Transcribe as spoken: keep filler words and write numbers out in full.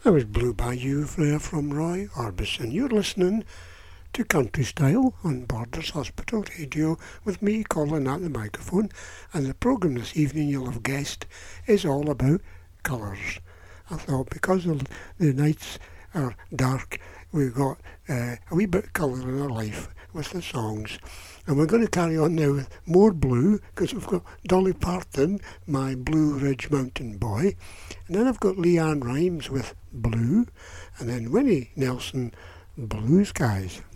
That was Blue Bayou there from Roy Orbison. You're listening to Country Style on Borders Hospital Radio with me, Colin, at the microphone. And the programme this evening, you'll have guessed, is all about colours. I thought because the nights are dark, we've got uh, a wee bit of colour in our life with the songs. And we're going to carry on now with more blue, because we've got Dolly Parton, My Blue Ridge Mountain Boy. And then I've got Leanne Rimes with Blue. And then Winnie Nelson, Blue Skies.